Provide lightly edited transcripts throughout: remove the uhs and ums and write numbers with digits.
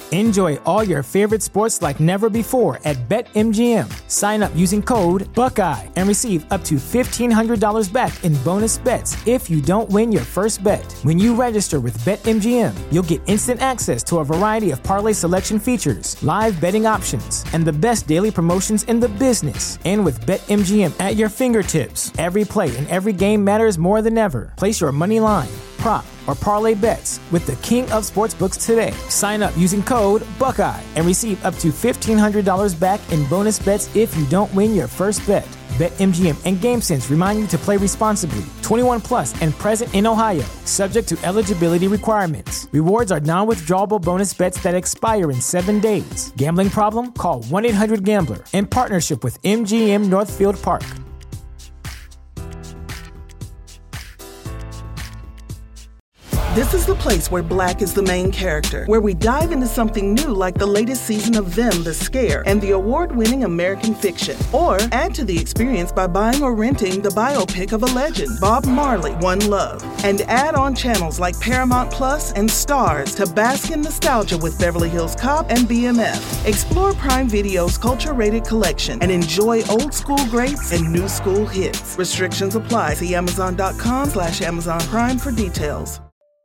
Enjoy all your favorite sports like never before at BetMGM. Sign up using code Buckeye and receive up to $1,500 back in bonus bets if you don't win your first bet. When you register with BetMGM, you'll get instant access to a variety of parlay selection features, live betting options, and the best daily promotions in the business. And with BetMGM at your fingertips, every play and every game matters more than ever. Place your money line, prop, or parlay bets with the king of sportsbooks today. Sign up using code Buckeye and receive up to $1,500 back in bonus bets if you don't win your first bet. BetMGM and GameSense remind you to play responsibly. 21 plus and present in Ohio, subject to eligibility requirements. Rewards are non-withdrawable bonus bets that expire in 7 days. Gambling problem? Call 1-800-GAMBLER. In partnership with MGM Northfield Park. This is the place where Black is the main character, where we dive into something new like the latest season of Them, The Scare, and the award-winning American Fiction. Or add to the experience by buying or renting the biopic of a legend, Bob Marley, One Love. And add on channels like Paramount Plus and Stars to bask in nostalgia with Beverly Hills Cop and BMF. Explore Prime Video's culture-rated collection and enjoy old school greats and new school hits. Restrictions apply. See Amazon.com/Amazon Prime for details.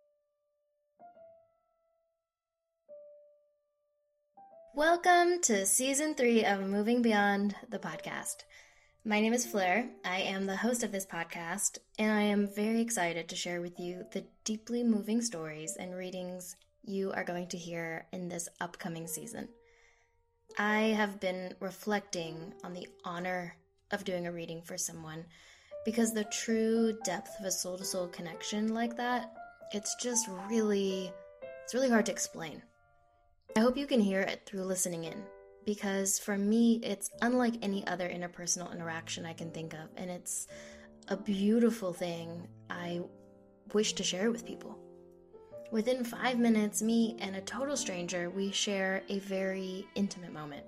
Welcome to Season 3 of Moving Beyond the podcast. My name is Fleur. I am the host of this podcast, and I am very excited to share with you the deeply moving stories and readings you are going to hear in this upcoming season. I have been reflecting on the honor of doing a reading for someone, because the true depth of a soul-to-soul connection like that, it's really hard to explain. I hope you can hear it through listening in, because for me, it's unlike any other interpersonal interaction I can think of, and it's a beautiful thing I wish to share with people. Within 5 minutes, me and a total stranger, we share a very intimate moment.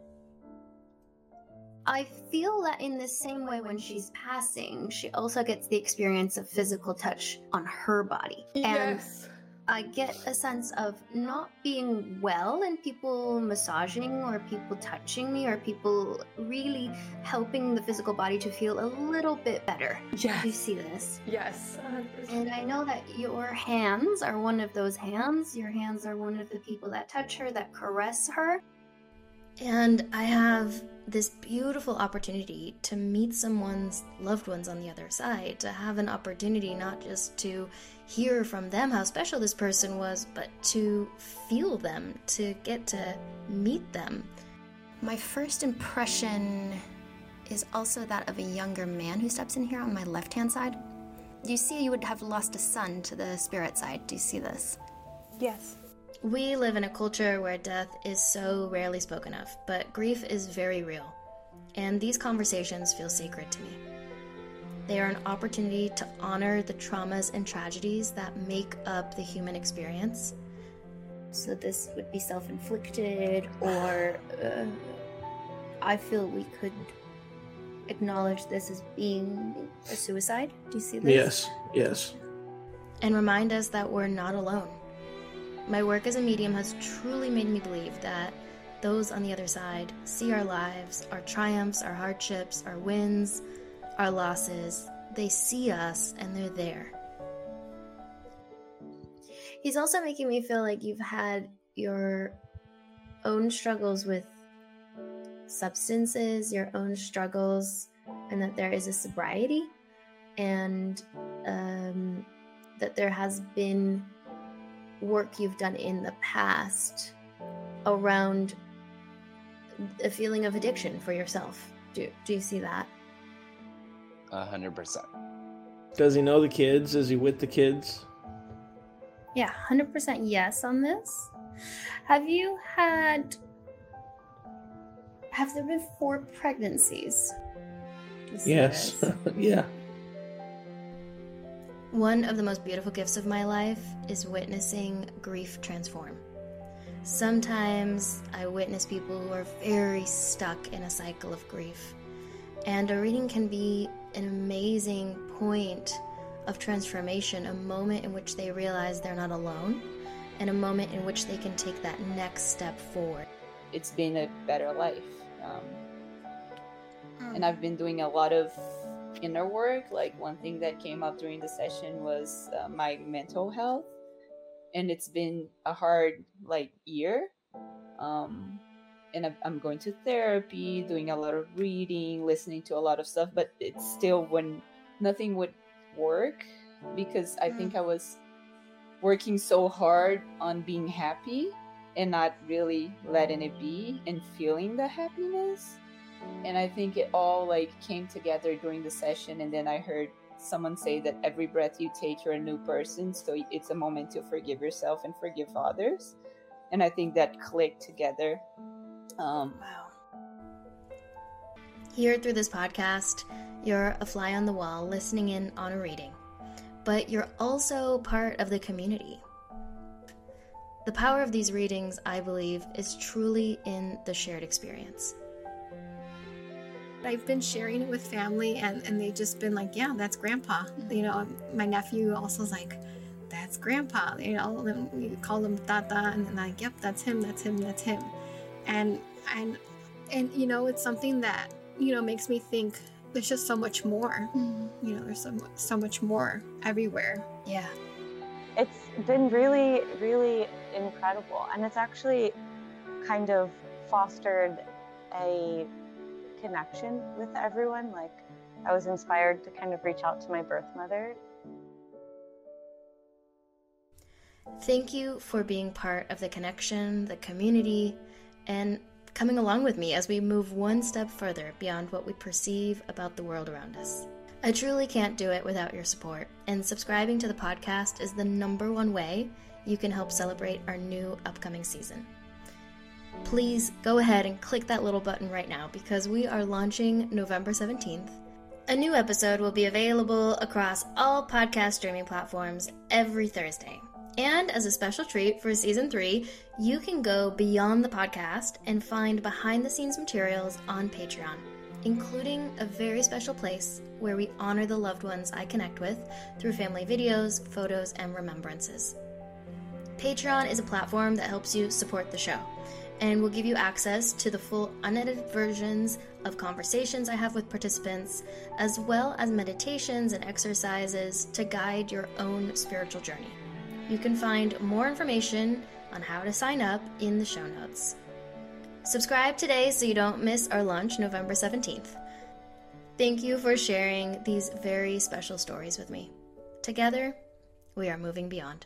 I feel that in the same way when she's passing, she also gets the experience of physical touch on her body. Yes. And I get a sense of not being well and people massaging or people touching me or people really helping the physical body to feel a little bit better. Yes. Do you see this? Yes. 100%. And I know that your hands are one of those hands. Your hands are one of the people that touch her, that caress her. And I have this beautiful opportunity to meet someone's loved ones on the other side, to have an opportunity not just to hear from them how special this person was, but to feel them, to get to meet them. My first impression is also that of a younger man who steps in here on my left-hand side. You see, you would have lost a son to the spirit side. Do you see this? Yes. We live in a culture where death is so rarely spoken of, but grief is very real, and these conversations feel sacred to me. They are an opportunity to honor the traumas and tragedies that make up the human experience. So this would be self-inflicted, or I feel we could acknowledge this as being a suicide. Do you see this? Yes. And remind us that we're not alone. My work as a medium has truly made me believe that those on the other side see our lives, our triumphs, our hardships, our wins, our losses. They see us and they're there. He's also making me feel like you've had your own struggles with substances, your own struggles, and that there is a sobriety, and that there has been work you've done in the past around a feeling of addiction for yourself. Do you see that? 100%. Does he know the kids? Is he with the kids? Yeah, 100% yes on this. Have there been 4 pregnancies? Yes. Yeah. One of the most beautiful gifts of my life is witnessing grief transform. Sometimes I witness people who are very stuck in a cycle of grief, and a reading can be an amazing point of transformation, a moment in which they realize they're not alone, and a moment in which they can take that next step forward. It's been a better life. And I've been doing a lot of inner work. Like, one thing that came up during the session was my mental health. And it's been a hard year. And I'm going to therapy, doing a lot of reading, listening to a lot of stuff, but it's still when nothing would work, because I think I was working so hard on being happy and not really letting it be and feeling the happiness. And I think it all came together during the session. And then I heard someone say that every breath you take, you're a new person. So it's a moment to forgive yourself and forgive others. And I think that clicked together. Wow. Here through this podcast, you're a fly on the wall listening in on a reading, but you're also part of the community. The power of these readings, I believe, is truly in the shared experience. I've been sharing it with family, and they've just been like, yeah, that's Grandpa. You know, my nephew also is like, that's Grandpa. You know, and we call him Tata, and then like, yep, that's him. And you know, it's something that, you know, makes me think there's just so much more. You know, there's so much more everywhere. Yeah. It's been really, really incredible. And it's actually kind of fostered a connection with everyone. Like, I was inspired to kind of reach out to my birth mother. Thank you for being part of the connection, the community, and coming along with me as we move one step further beyond what we perceive about the world around us. I truly can't do it without your support, and subscribing to the podcast is the #1 way you can help celebrate our new upcoming season. Please go ahead and click that little button right now, because we are launching November 17th. A new episode will be available across all podcast streaming platforms every Thursday. And as a special treat for Season 3, you can go beyond the podcast and find behind-the-scenes materials on Patreon, including a very special place where we honor the loved ones I connect with through family videos, photos, and remembrances. Patreon is a platform that helps you support the show and will give you access to the full unedited versions of conversations I have with participants, as well as meditations and exercises to guide your own spiritual journey. You can find more information on how to sign up in the show notes. Subscribe today so you don't miss our launch November 17th. Thank you for sharing these very special stories with me. Together, we are moving beyond.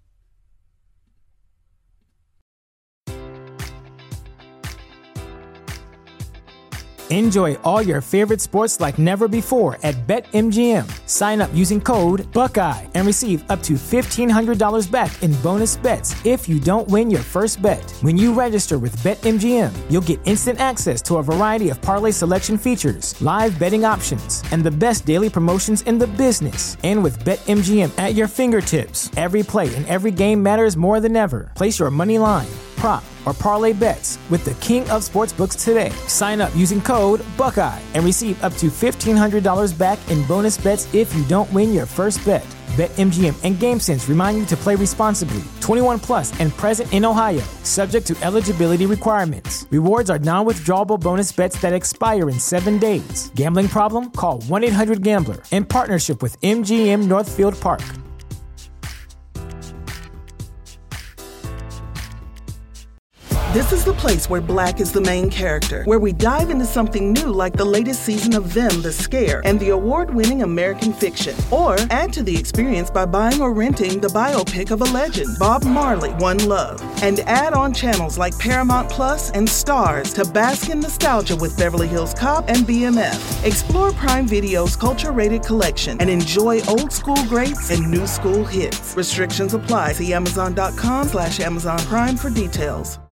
Enjoy all your favorite sports like never before at BetMGM. Sign up using code Buckeye and receive up to $1,500 back in bonus bets if you don't win your first bet. When you register with BetMGM, you'll get instant access to a variety of parlay selection features, live betting options, and the best daily promotions in the business. And with BetMGM at your fingertips, every play and every game matters more than ever. Place your money line, prop, or parlay bets with the king of sportsbooks today. Sign up using code Buckeye and receive up to $1,500 back in bonus bets if you don't win your first bet. BetMGM and GameSense remind you to play responsibly. 21 plus and present in Ohio, subject to eligibility requirements. Rewards are non-withdrawable bonus bets that expire in 7 days. Gambling problem? Call 1-800-GAMBLER in partnership with MGM Northfield Park. This is the place where Black is the main character, where we dive into something new like the latest season of Them, the Scare, and the award-winning American Fiction. Or add to the experience by buying or renting the biopic of a legend, Bob Marley, One Love. And add on channels like Paramount Plus and Stars to bask in nostalgia with Beverly Hills Cop and BMF. Explore Prime Video's culture-rated collection and enjoy old school greats and new school hits. Restrictions apply. See Amazon.com/Amazon Prime for details.